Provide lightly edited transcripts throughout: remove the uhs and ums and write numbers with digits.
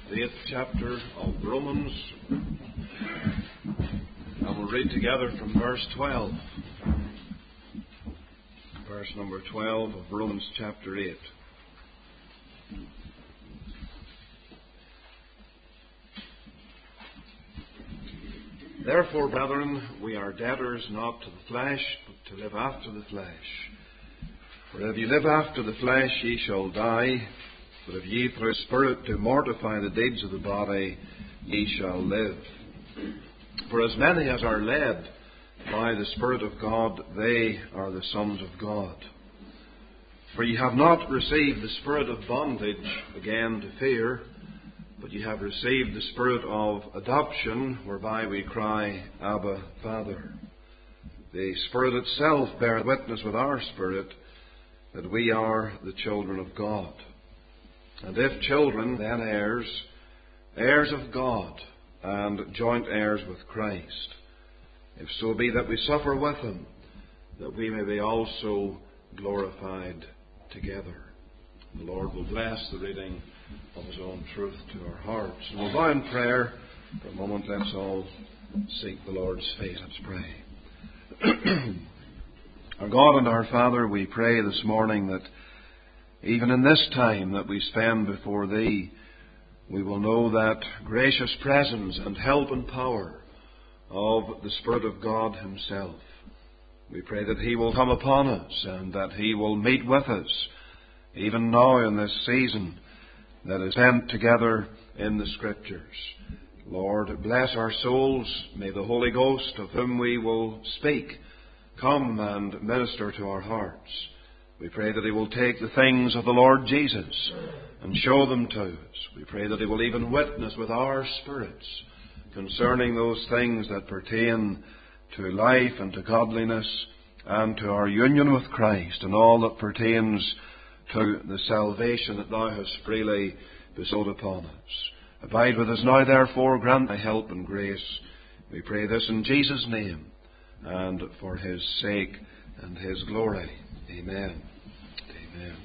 the 8th chapter of Romans, and we'll read together from verse 12. Verse number 12 of Romans chapter 8. Therefore, brethren, we are debtors not to the flesh, but to live after the flesh. For if ye live after the flesh, ye shall die. But if ye through the Spirit do mortify the deeds of the body, ye shall live. For as many as are led by the Spirit of God, they are the sons of God. For ye have not received the spirit of bondage again to fear, but ye have received the Spirit of adoption, whereby we cry, Abba, Father. The Spirit itself beareth witness with our spirit that we are the children of God. And if children, then heirs, heirs of God, and joint heirs with Christ, if so be that we suffer with Him, that we may be also glorified together. The Lord will bless the reading of His own truth to our hearts. And we'll bow in prayer for a moment. Let's all seek the Lord's face. Let's pray. Our God and our Father, we pray this morning that even in this time that we spend before Thee, we will know that gracious presence and help and power of the Spirit of God Himself. We pray that He will come upon us and that He will meet with us, even now in this season that is spent together in the Scriptures. Lord, bless our souls. May the Holy Ghost, of whom we will speak, come and minister to our hearts. We pray that He will take the things of the Lord Jesus and show them to us. We pray that He will even witness with our spirits concerning those things that pertain to life and to godliness and to our union with Christ and all that pertains to the salvation that Thou hast freely bestowed upon us. Abide with us now, therefore, grant Thy help and grace. We pray this in Jesus' name and for His sake and His glory. Amen. Amen.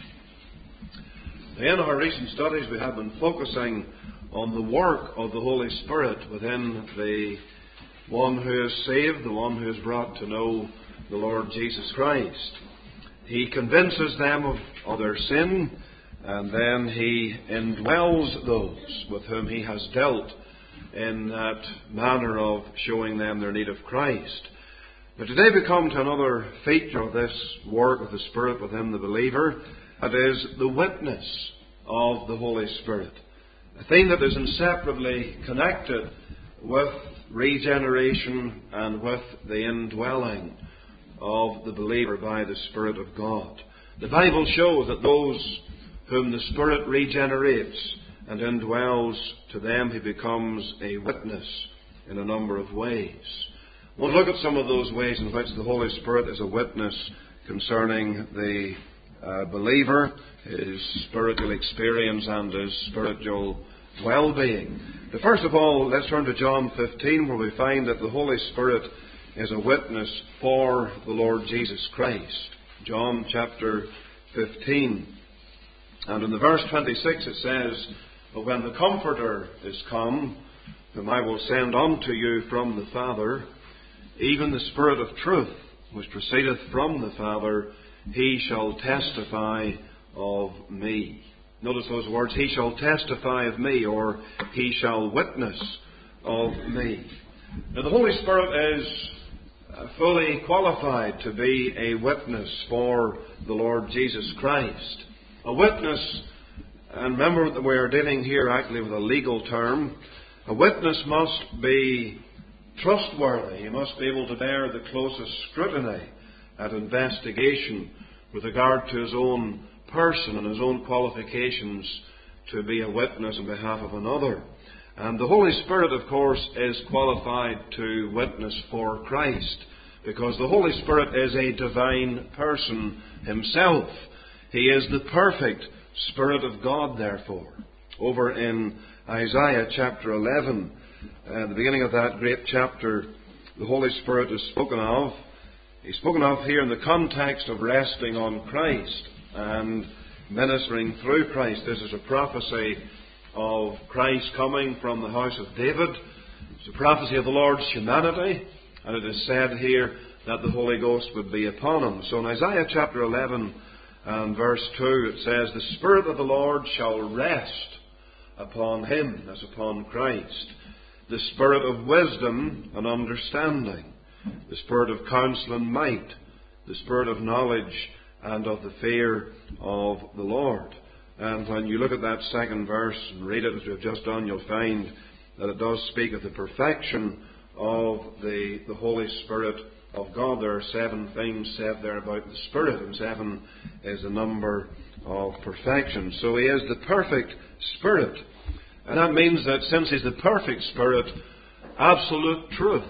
In our recent studies we have been focusing on the work of the Holy Spirit within the one who is saved, the one who is brought to know the Lord Jesus Christ. He convinces them of their sin, and then He indwells those with whom He has dealt in that manner of showing them their need of Christ. But today we come to another feature of this work of the Spirit within the believer. That is the witness of the Holy Spirit. A thing that is inseparably connected with regeneration and with the indwelling of the believer by the Spirit of God. The Bible shows that those whom the Spirit regenerates and indwells, to them He becomes a witness in a number of ways. We'll look at some of those ways in which the Holy Spirit is a witness concerning the believer, his spiritual experience and his spiritual well-being. But first of all, let's turn to John 15, where we find that the Holy Spirit is a witness for the Lord Jesus Christ. John chapter 15. And in the verse 26 it says, But when the Comforter is come, whom I will send unto you from the Father, even the Spirit of truth, which proceedeth from the Father, He shall testify of me. Notice those words, He shall testify of me, or He shall witness of me. Now the Holy Spirit is fully qualified to be a witness for the Lord Jesus Christ. A witness, and remember that we are dealing here actually with a legal term, a witness must be trustworthy. He must be able to bear the closest scrutiny and investigation with regard to his own person and his own qualifications to be a witness on behalf of another. And the Holy Spirit, of course, is qualified to witness for Christ, because the Holy Spirit is a divine person Himself. He is the perfect Spirit of God, therefore. Over in Isaiah chapter 11, at the beginning of that great chapter, the Holy Spirit is spoken of. He's spoken of here in the context of resting on Christ and ministering through Christ. This is a prophecy of Christ coming from the house of David. It's a prophecy of the Lord's humanity, and it is said here that the Holy Ghost would be upon him. So in Isaiah chapter 11 and verse 2 it says, "The Spirit of the Lord shall rest upon him," as upon Christ, "the Spirit of wisdom and understanding, the Spirit of counsel and might, the Spirit of knowledge and of the fear of the Lord." And when you look at that second verse and read it as we've just done, you'll find that it does speak of the perfection of the Holy Spirit of God. There are 7 things said there about the Spirit, and 7 is the number of perfection. So he is the perfect Spirit. And that means that since he's the perfect Spirit, absolute truth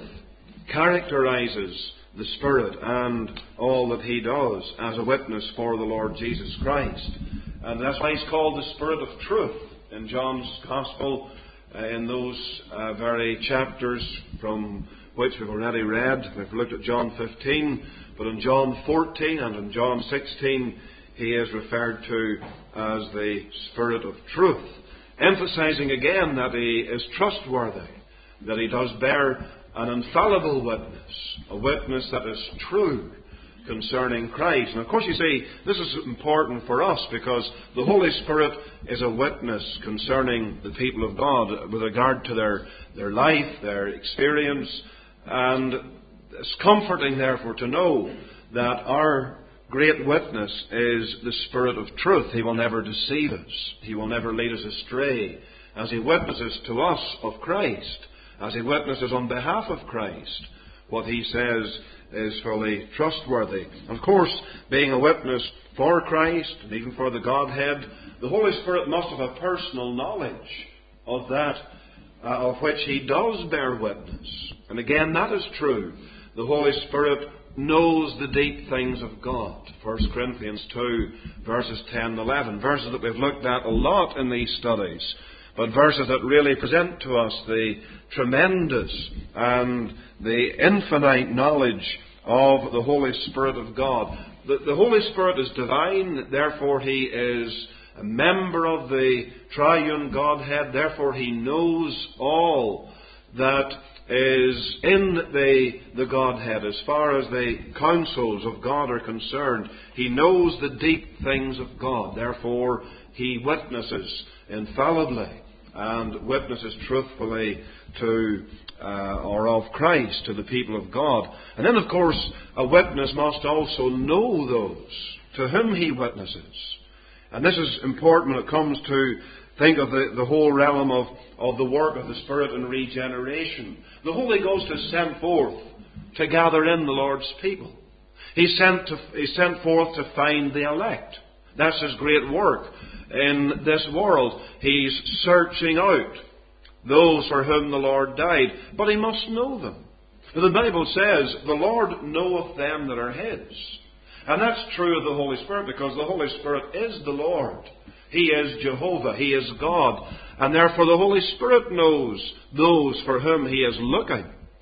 characterizes the Spirit and all that he does as a witness for the Lord Jesus Christ. And that's why he's called the Spirit of truth in John's Gospel, in those very chapters from which we've already read. We've looked at John 15, but in John 14 and in John 16 he is referred to as the Spirit of truth, emphasizing again that he is trustworthy, that he does bear an infallible witness, a witness that is true concerning Christ. And of course, you see, this is important for us because the Holy Spirit is a witness concerning the people of God with regard to their life, their experience. And it's comforting, therefore, to know that our great witness is the Spirit of truth. He will never deceive us. He will never lead us astray. As he witnesses to us of Christ, as he witnesses on behalf of Christ, what he says is fully trustworthy. Of course, being a witness for Christ, and even for the Godhead, the Holy Spirit must have a personal knowledge of that of which he does bear witness. And again, that is true. The Holy Spirit knows the deep things of God. 1 Corinthians 2, verses 10 and 11. Verses that we've looked at a lot in these studies, but verses that really present to us the tremendous and the infinite knowledge of the Holy Spirit of God. The Holy Spirit is divine, therefore he is a member of the triune Godhead, therefore he knows all that is in the Godhead as far as the counsels of God are concerned. He knows the deep things of God, therefore he witnesses infallibly and witnesses truthfully to or of Christ to the people of God. And then, of course, a witness must also know those to whom he witnesses. And this is important when it comes to think of the whole realm of the work of the Spirit in regeneration. The Holy Ghost is sent forth to gather in the Lord's people. He's sent forth to find the elect. That's his great work in this world. He's searching out those for whom the Lord died. But he must know them. The Bible says, "The Lord knoweth them that are his." And that's true of the Holy Spirit, because the Holy Spirit is the Lord. He is Jehovah. He is God. And therefore the Holy Spirit knows those for whom he is looking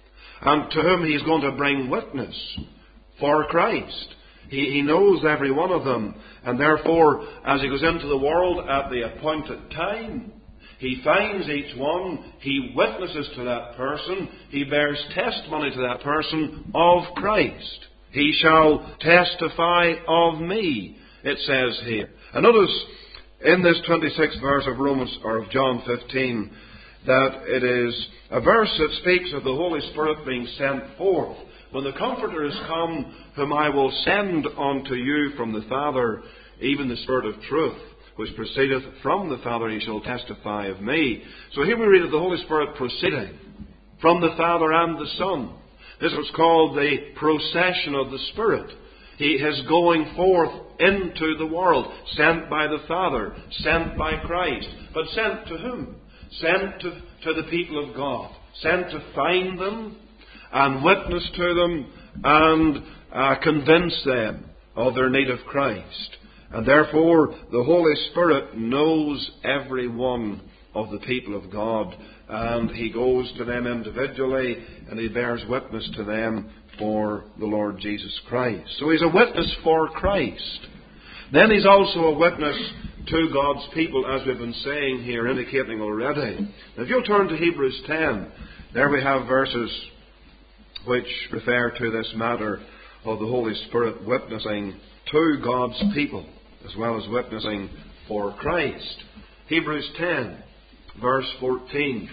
and to whom he is going to bring witness for Christ. He knows every one of them. And therefore, as he goes into the world at the appointed time, he finds each one, he witnesses to that person, he bears testimony to that person of Christ. "He shall testify of me," it says here. And notice in this 26th verse of Romans, or of John 15, that it is a verse that speaks of the Holy Spirit being sent forth. "When the Comforter is come, whom I will send unto you from the Father, even the Spirit of truth, which proceedeth from the Father, he shall testify of me." So here we read of the Holy Spirit proceeding from the Father and the Son. This is what's called the procession of the Spirit. He is going forth into the world, sent by the Father, sent by Christ. But sent to whom? Sent to the people of God. Sent to find them and witness to them and convince them of their need of Christ. And therefore, the Holy Spirit knows every one of the people of God, and he goes to them individually, and he bears witness to them for the Lord Jesus Christ. So he's a witness for Christ. Then he's also a witness to God's people, as we've been saying here, indicating already. Now, if you'll turn to Hebrews 10, there we have verses which refer to this matter of the Holy Spirit witnessing to God's people, as well as witnessing for Christ. Hebrews 10, verse 14.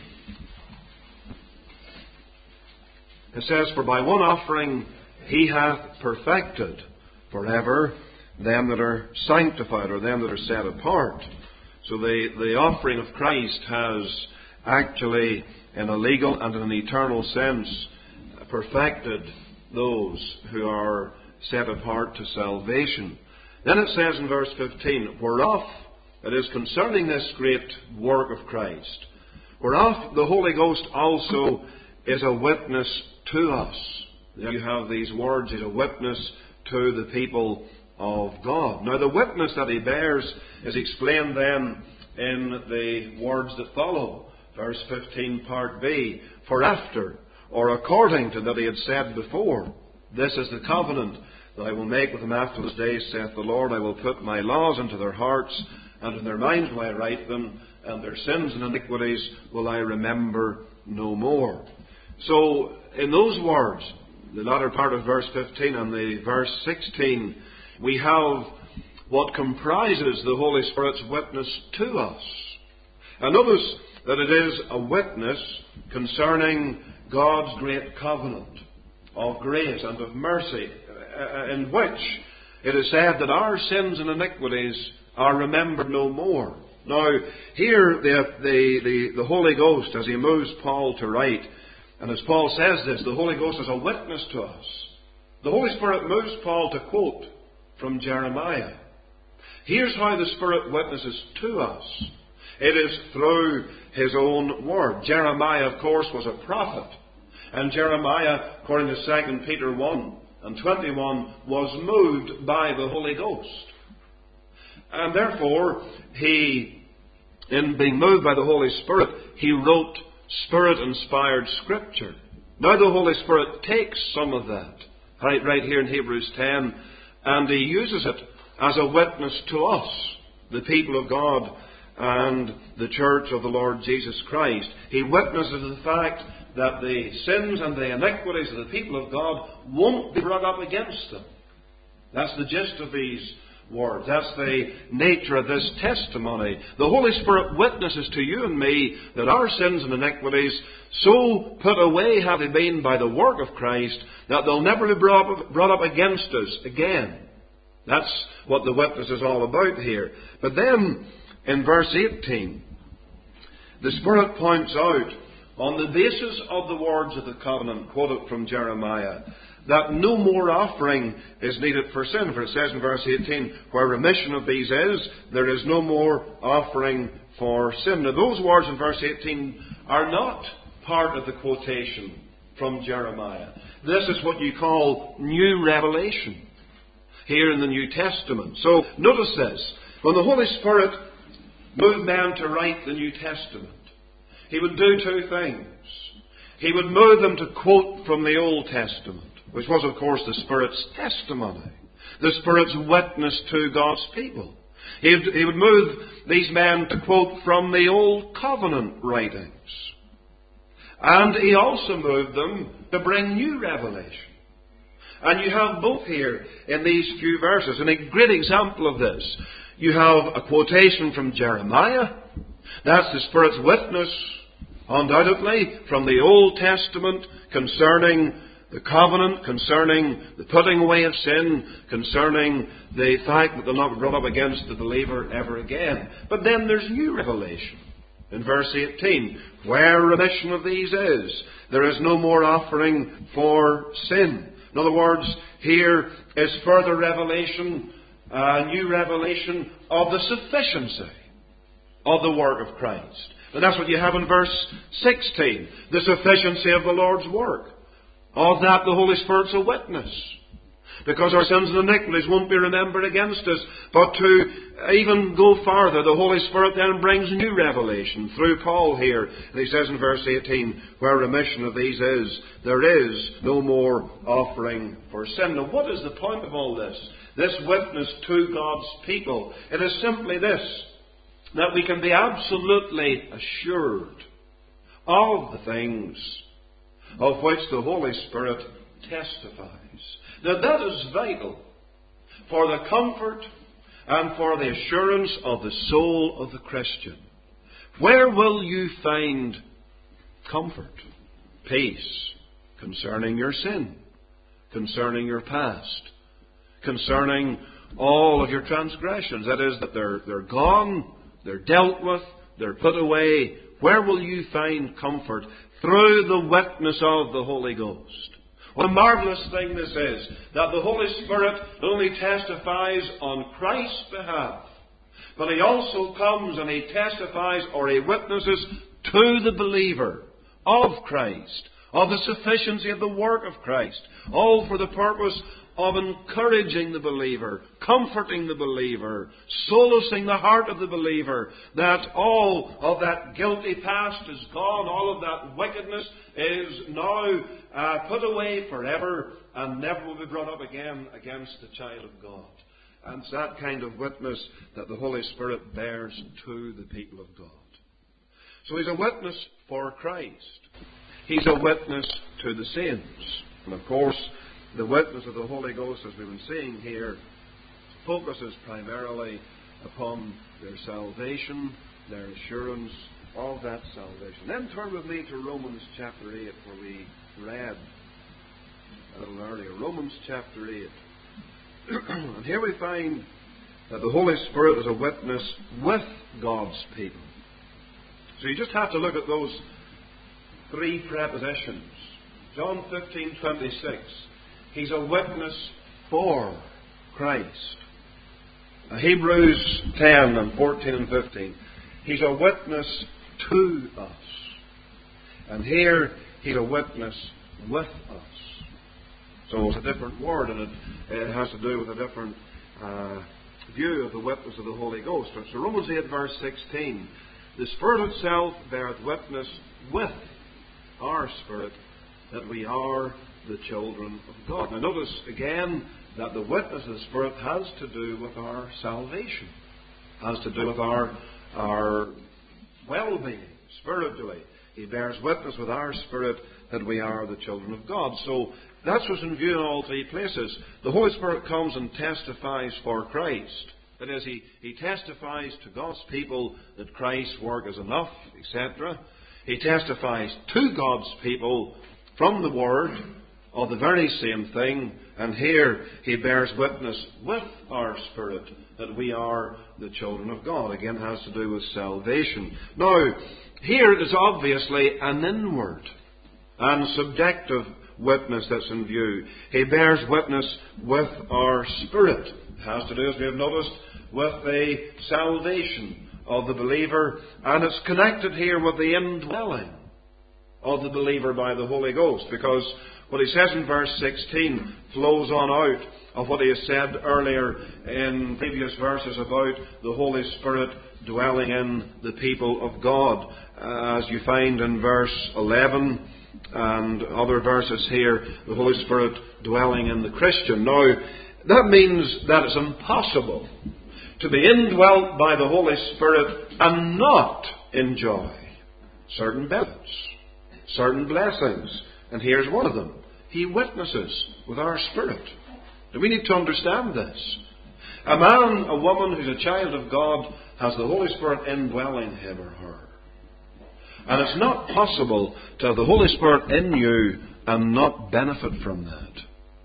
It says, "For by one offering he hath perfected forever them that are sanctified," or them that are set apart. So the offering of Christ has actually, in a legal and in an eternal sense, perfected those who are set apart to salvation. Then it says in verse 15, "Whereof," it is concerning this great work of Christ, "whereof the Holy Ghost also is a witness to us." There you have these words, "is a witness to the people of God." Now the witness that he bears is explained then in the words that follow. Verse 15, part B, "For after, or according to that he had said before, this is the covenant that I will make with them after those days, saith the Lord. I will put my laws into their hearts, and in their minds will I write them, and their sins and iniquities will I remember no more." So, in those words, the latter part of verse 15 and the verse 16, we have what comprises the Holy Spirit's witness to us. And notice that it is a witness concerning God's great covenant of grace and of mercy, in which it is said that our sins and iniquities are remembered no more. Now, here the Holy Ghost, as he moves Paul to write, and as Paul says this, the Holy Ghost is a witness to us. The Holy Spirit moves Paul to quote from Jeremiah. Here's how the Spirit witnesses to us. It is through his own word. Jeremiah, of course, was a prophet. And Jeremiah, according to 2 Peter 1 and 21, was moved by the Holy Ghost. And therefore, in being moved by the Holy Spirit, he wrote Spirit-inspired Scripture. Now the Holy Spirit takes some of that, right here in Hebrews 10, and he uses it as a witness to us, the people of God and the church of the Lord Jesus Christ. He witnesses the fact that the sins and the iniquities of the people of God won't be brought up against them. That's the gist of these words. That's the nature of this testimony. The Holy Spirit witnesses to you and me that our sins and iniquities so put away have they been by the work of Christ that they'll never be brought up against us again. That's what the witness is all about here. But then, in verse 18, the Spirit points out, on the basis of the words of the covenant quoted from Jeremiah, that no more offering is needed for sin. For it says in verse 18, "Where remission of these is, there is no more offering for sin." Now those words in verse 18 are not part of the quotation from Jeremiah. This is what you call new revelation here in the New Testament. So notice this. When the Holy Spirit moved men to write the New Testament, he would do two things. He would move them to quote from the Old Testament, which was, of course, the Spirit's testimony, the Spirit's witness to God's people. He would move these men to quote from the Old Covenant writings. And he also moved them to bring new revelation. And you have both here in these few verses. And a great example of this, you have a quotation from Jeremiah. That's the Spirit's witness, undoubtedly, from the Old Testament concerning the covenant, concerning the putting away of sin, concerning the fact that they'll not be brought up against the believer ever again. But then there's new revelation. In verse 18, "Where remission of these is, there is no more offering for sin." In other words, here is further revelation, new revelation of the sufficiency of the work of Christ. And that's what you have in verse 16, the sufficiency of the Lord's work. Of that the Holy Spirit's a witness. Because our sins and iniquities won't be remembered against us. But to even go farther, the Holy Spirit then brings new revelation through Paul here. And he says in verse 18, "Where remission of these is, there is no more offering for sin." Now what is the point of all this? this witness to God's people, it is simply this, that we can be absolutely assured of the things of which the Holy Spirit testifies. Now that is vital for the comfort and for the assurance of the soul of the Christian. Where will you find comfort, peace, concerning your sin, concerning your past, concerning all of your transgressions? That is, that they're gone, they're dealt with, they're put away. Where will you find comfort? Through the witness of the Holy Ghost. What a marvellous thing this is, that the Holy Spirit not only testifies on Christ's behalf, but He also comes and He testifies or He witnesses to the believer of Christ, of the sufficiency of the work of Christ, all for the purpose of encouraging the believer, comforting the believer, solacing the heart of the believer, that all of that guilty past is gone, all of that wickedness is now put away forever and never will be brought up again against the child of God. And it's that kind of witness that the Holy Spirit bears to the people of God. So He's a witness for Christ. He's a witness to the saints. And of course, the witness of the Holy Ghost, as we've been seeing here, focuses primarily upon their salvation, their assurance of that salvation. Then turn with me to Romans chapter 8, where we read a little earlier. Romans chapter 8. And here we find that the Holy Spirit is a witness with God's people. So you just have to look at those three prepositions. John 15:26. He's a witness for Christ. Hebrews 10 and 14 and 15. He's a witness to us. And here, He's a witness with us. So it's a different word, and it has to do with a different view of the witness of the Holy Ghost. So Romans 8 verse 16. The Spirit itself beareth witness with our spirit that we are the children of God. Now notice again that the witness of the Spirit has to do with our salvation. Has to do with our well-being spiritually. He bears witness with our spirit that we are the children of God. So that's what's in view in all three places. The Holy Spirit comes and testifies for Christ. That is, He testifies to God's people that Christ's work is enough, etc. He testifies to God's people from the Word of the very same thing. And here He bears witness with our spirit that we are the children of God. Again, has to do with salvation. Now, here it is obviously an inward and subjective witness that's in view. He bears witness with our spirit. It has to do, as we have noticed, with the salvation of the believer, and it's connected here with the indwelling of the believer by the Holy Ghost, because what he says in verse 16 flows on out of what he has said earlier in previous verses about the Holy Spirit dwelling in the people of God, as you find in verse 11 and other verses here, the Holy Spirit dwelling in the Christian. Now, that means that it's impossible to be indwelt by the Holy Spirit and not enjoy certain benefits, certain blessings. And here's one of them. He witnesses with our spirit. And we need to understand this. A man, a woman who's a child of God has the Holy Spirit indwelling him or her. And it's not possible to have the Holy Spirit in you and not benefit from that.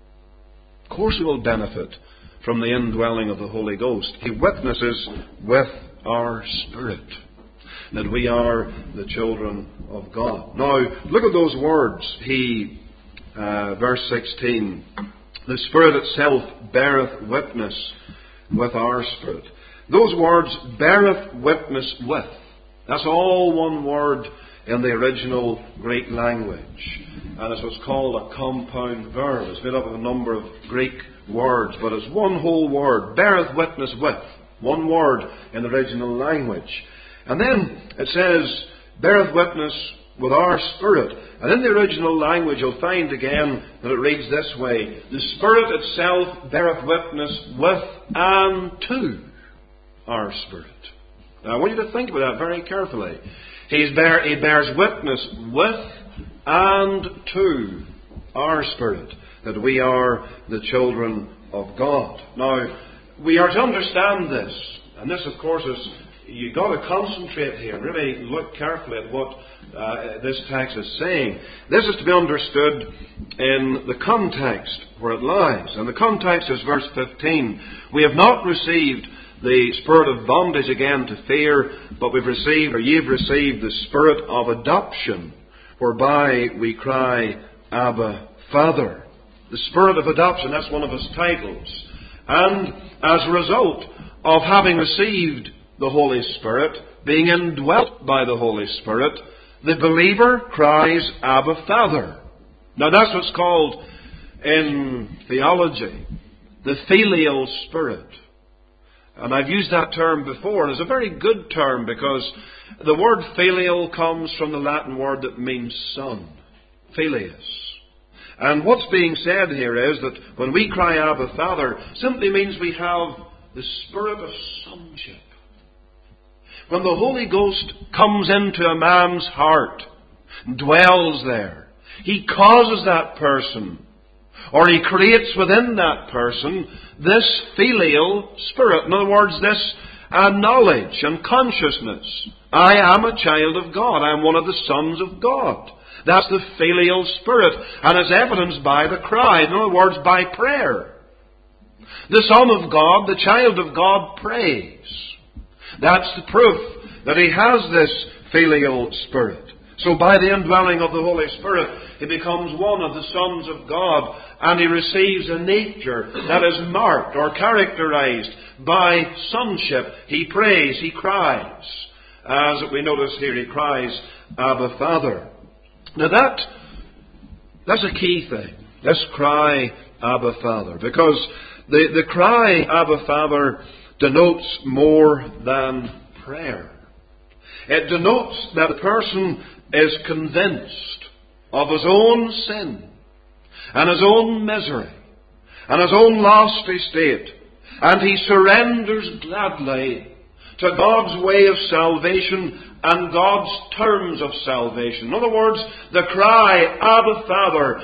Of course we will benefit from the indwelling of the Holy Ghost. He witnesses with our spirit that we are the children of God. Now, look at those words. Verse 16, the Spirit itself beareth witness with our spirit. Those words, beareth witness with, that's all one word in the original Greek language. And it's what's called a compound verb. It's made up of a number of Greek words, but it's one whole word. Beareth witness with. One word in the original language. And then it says, beareth witness with our spirit. And in the original language you'll find again that it reads this way: the Spirit itself beareth witness with and to our spirit. Now I want you to think about that very carefully. He bears witness with and to our spirit that we are the children of God. Now, we are to understand this, and this of course is, you've got to concentrate here and really look carefully at what this text is saying. This is to be understood in the context where it lies. And the context is verse 15. We have not received the spirit of bondage again to fear, but we've received, or you've received, the spirit of adoption, whereby we cry, Abba, Father. The spirit of adoption, that's one of his titles. And as a result of having received the Holy Spirit, being indwelt by the Holy Spirit, the believer cries, Abba, Father. Now that's what's called in theology the filial spirit. And I've used that term before, and it's a very good term because the word filial comes from the Latin word that means son, filius. And what's being said here is that when we cry Abba, Father, simply means we have the spirit of sonship. When the Holy Ghost comes into a man's heart, dwells there, he causes that person, or he creates within that person, this filial spirit. In other words, this knowledge and consciousness. I am a child of God. I am one of the sons of God. That's the filial spirit, and is evidenced by the cry. In other words, by prayer. The Son of God, the child of God, prays. That's the proof that he has this filial spirit. So by the indwelling of the Holy Spirit, he becomes one of the sons of God, and he receives a nature that is marked or characterized by sonship. He prays, he cries. As we notice here, he cries, Abba, Father. Now that's a key thing. This cry, Abba, Father. Because the cry, Abba, Father, denotes more than prayer. It denotes that a person is convinced of his own sin and his own misery and his own lost estate, and he surrenders gladly to God's way of salvation and God's terms of salvation. In other words, the cry, Abba, Father,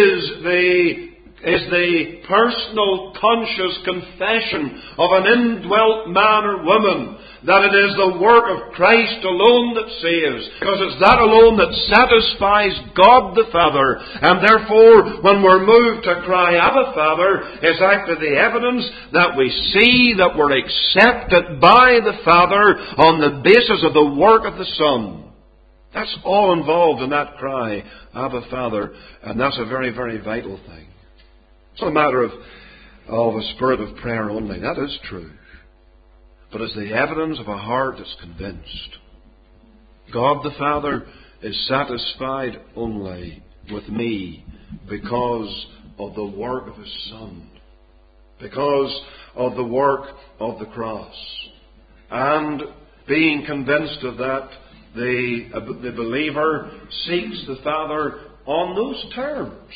is the personal, conscious confession of an indwelt man or woman that it is the work of Christ alone that saves, because it's that alone that satisfies God the Father. And therefore, when we're moved to cry, Abba, Father, it's actually the evidence that we see that we're accepted by the Father on the basis of the work of the Son. That's all involved in that cry, Abba, Father, and that's a very, very vital thing. It's not a matter of a spirit of prayer only. That is true. But it's the evidence of a heart that's convinced. God the Father is satisfied only with me because of the work of His Son. Because of the work of the cross. And being convinced of that, the believer seeks the Father on those terms.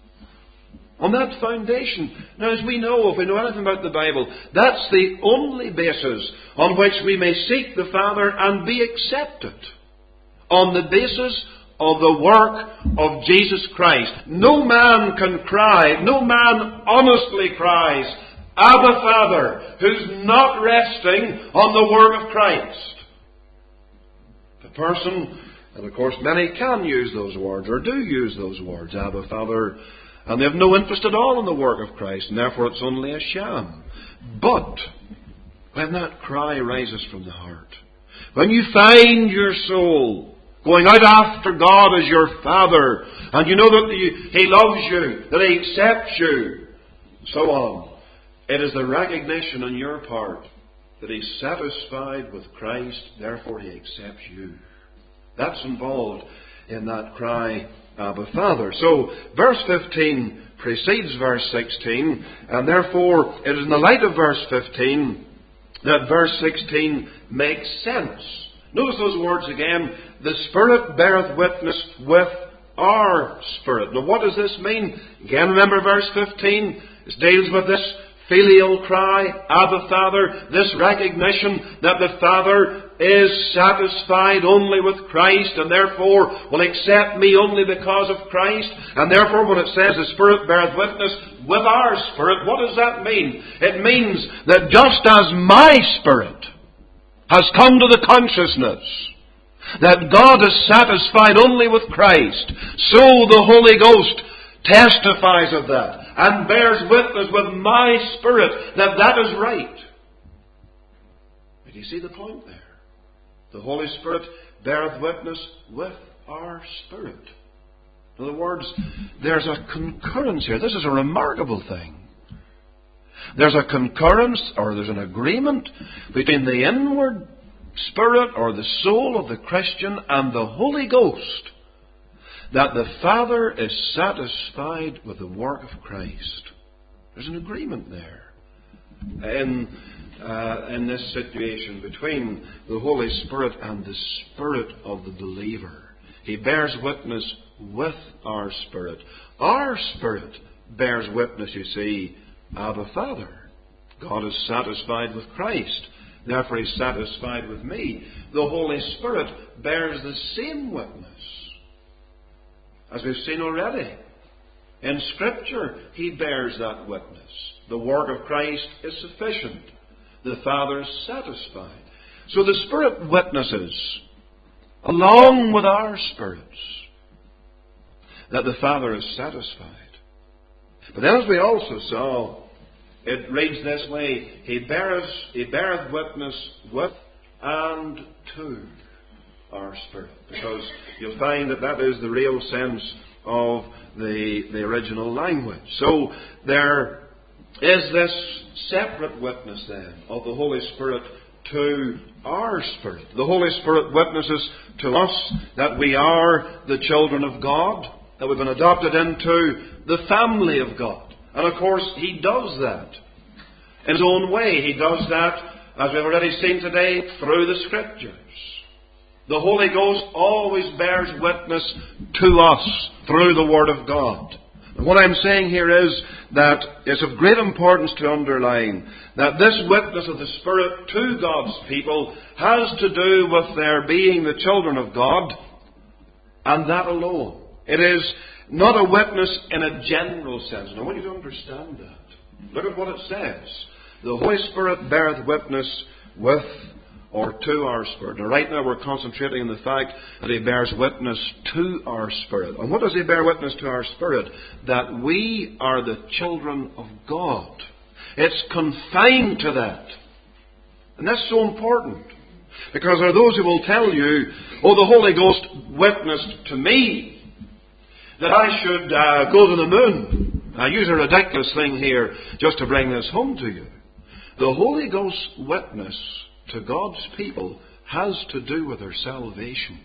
On that foundation. Now, as we know, if we know anything about the Bible, that's the only basis on which we may seek the Father and be accepted. On the basis of the work of Jesus Christ. No man can cry, no man honestly cries, Abba, Father, who's not resting on the work of Christ. The person, and of course many can use those words, or do use those words, Abba, Father, and they have no interest at all in the work of Christ, and therefore it's only a sham. But when that cry rises from the heart, when you find your soul going out after God as your Father, and you know that He loves you, that He accepts you, so on, it is the recognition on your part that He's satisfied with Christ, therefore He accepts you. That's involved in that cry, Abba, Father. So, verse 15 precedes verse 16, and therefore it is in the light of verse 15 that verse 16 makes sense. Notice those words again. The Spirit beareth witness with our spirit. Now what does this mean? Again, remember verse 15. It deals with this filial cry, Abba, Father. This recognition that the Father is satisfied only with Christ and therefore will accept me only because of Christ. And therefore when it says the Spirit beareth witness with our spirit, what does that mean? It means that just as my spirit has come to the consciousness that God is satisfied only with Christ, so the Holy Ghost testifies of that and bears witness with my spirit that that is right. Do you see the point there? The Holy Spirit beareth witness with our spirit. In other words, there's a concurrence here. This is a remarkable thing. There's a concurrence, or there's an agreement between the inward spirit or the soul of the Christian and the Holy Ghost that the Father is satisfied with the work of Christ. There's an agreement there in this situation between the Holy Spirit and the spirit of the believer. He bears witness with our spirit. Our spirit bears witness, you see, Abba, Father. God is satisfied with Christ. Therefore He's satisfied with me. The Holy Spirit bears the same witness. As we've seen already. In Scripture, He bears that witness. The work of Christ is sufficient. The Father is satisfied. So the Spirit witnesses, along with our spirits, that the Father is satisfied. But then as we also saw, it reads this way, He beareth witness with and to our spirit. Because you'll find that that is the real sense of the original language. So there is this separate witness then of the Holy Spirit to our spirit. The Holy Spirit witnesses to us that we are the children of God, that we've been adopted into the family of God. And of course, He does that in His own way. He does that, as we've already seen today, through the Scriptures. The Holy Ghost always bears witness to us through the Word of God. And what I'm saying here is that it's of great importance to underline that this witness of the Spirit to God's people has to do with their being the children of God, and that alone. It is not a witness in a general sense. And I want you to understand that. Look at what it says. The Holy Spirit beareth witness with or to our spirit. Now, right now we're concentrating on the fact that He bears witness to our spirit. And what does He bear witness to our spirit? That we are the children of God. It's confined to that. And that's so important. Because there are those who will tell you, oh, the Holy Ghost witnessed to me that I should go to the moon. I use a ridiculous thing here just to bring this home to you. The Holy Ghost's witness to God's people has to do with their salvation.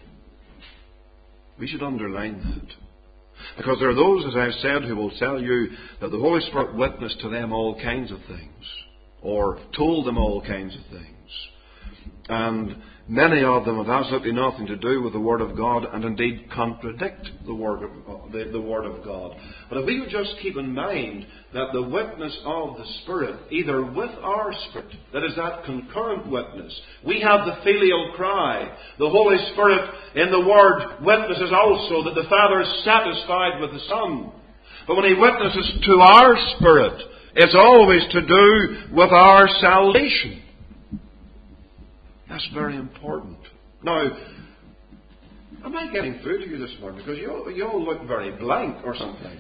We should underline that. Because there are those, as I've said, who will tell you that the Holy Spirit witnessed to them all kinds of things, or told them all kinds of things. And many of them have absolutely nothing to do with the Word of God, and indeed contradict the Word of God. But if we would just keep in mind that the witness of the Spirit, either with our spirit, that is that concurrent witness, we have the filial cry. The Holy Spirit in the Word witnesses also that the Father is satisfied with the Son. But when He witnesses to our spirit, it's always to do with our salvation. That's very important. Now, am I getting through to you this morning? Because you all look very blank or something.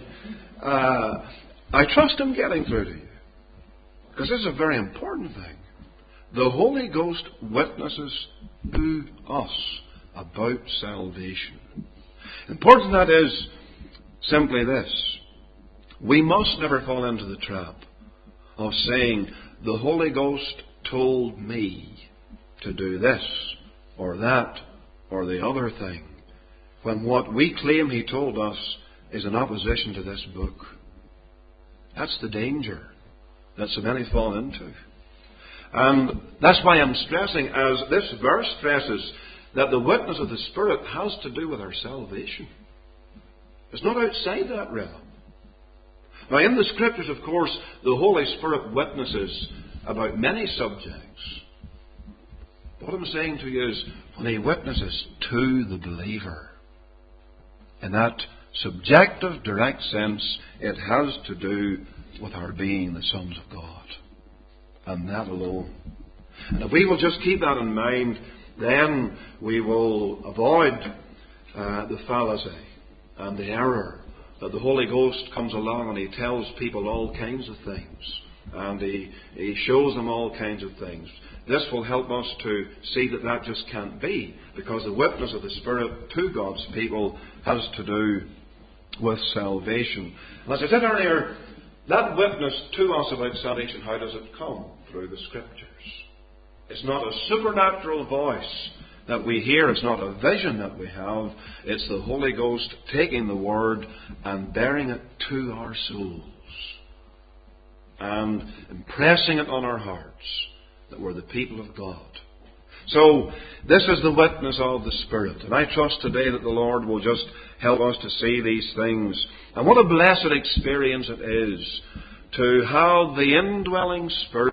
I trust I'm getting through to you. Because this is a very important thing. The Holy Ghost witnesses to us about salvation. Important that is simply this. We must never fall into the trap of saying, the Holy Ghost told me to do this, or that, or the other thing, when what we claim He told us is in opposition to this book. That's the danger that so many fall into. And that's why I'm stressing, as this verse stresses, that the witness of the Spirit has to do with our salvation. It's not outside that realm. Now, in the Scriptures, of course, the Holy Spirit witnesses about many subjects. What I'm saying to you is, when He witnesses to the believer, in that subjective, direct sense, it has to do with our being the sons of God. And that alone. And if we will just keep that in mind, then we will avoid the fallacy and the error that the Holy Ghost comes along and He tells people all kinds of things. And He shows them all kinds of things. This will help us to see that that just can't be, because the witness of the Spirit to God's people has to do with salvation. And as I said earlier, that witness to us about salvation, how does it come? Through the Scriptures. It's not a supernatural voice that we hear. It's not a vision that we have. It's the Holy Ghost taking the Word and bearing it to our souls and impressing it on our hearts that we're the people of God. So, this is the witness of the Spirit. And I trust today that the Lord will just help us to see these things. And what a blessed experience it is to have the indwelling Spirit,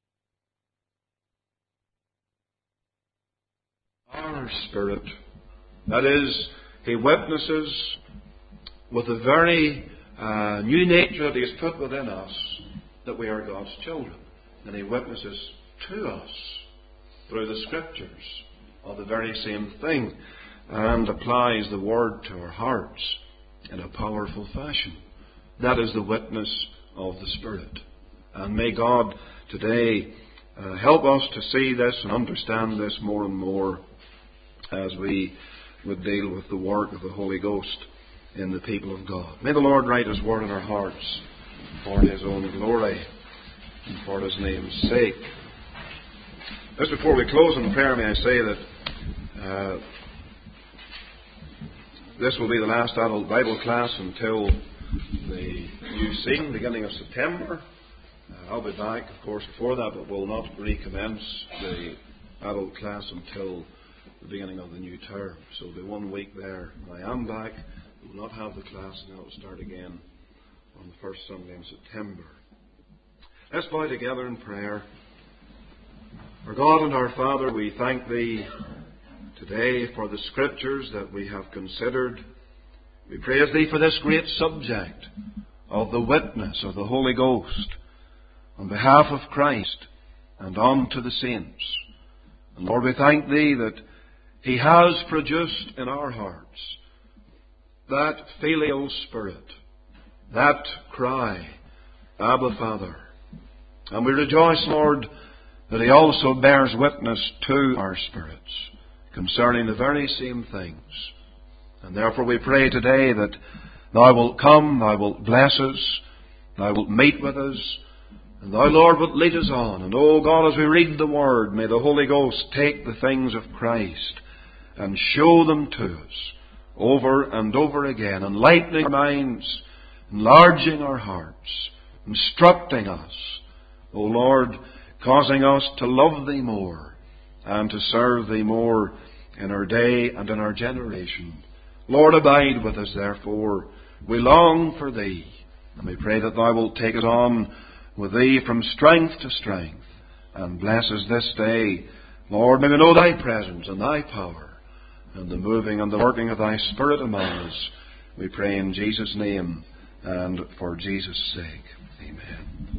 our Spirit. That is, He witnesses with the very new nature that He has put within us that we are God's children. And He witnesses to us through the Scriptures of the very same thing, and applies the Word to our hearts in a powerful fashion. That is the witness of the Spirit. And may God today help us to see this and understand this more and more as we would deal with the work of the Holy Ghost in the people of God. May the Lord write His Word in our hearts for His own glory and for His name's sake. Just before we close in prayer, may I say that this will be the last adult Bible class until the new season, beginning of September. I'll be back, of course, before that, but will not recommence the adult class until the beginning of the new term. So there'll be 1 week there. When I am back, we will not have the class, and it will start again on the first Sunday in September. Let's bow together in prayer. Our God and our Father, we thank Thee today for the Scriptures that we have considered. We praise Thee for this great subject of the witness of the Holy Ghost on behalf of Christ and unto the saints. And Lord, we thank Thee that He has produced in our hearts that filial spirit, that cry, Abba, Father. And we rejoice, Lord, that He also bears witness to our spirits concerning the very same things. And therefore we pray today that Thou wilt come, Thou wilt bless us, Thou wilt meet with us, and Thou, Lord, wilt lead us on. And, oh God, as we read the Word, may the Holy Ghost take the things of Christ and show them to us over and over again, enlightening our minds, enlarging our hearts, instructing us, O Lord, causing us to love Thee more and to serve Thee more in our day and in our generation. Lord, abide with us, therefore. We long for Thee, and we pray that Thou wilt take us on with Thee from strength to strength, and bless us this day. Lord, may we know Thy presence and Thy power, and the moving and the working of Thy Spirit among us. We pray in Jesus' name and for Jesus' sake. Amen.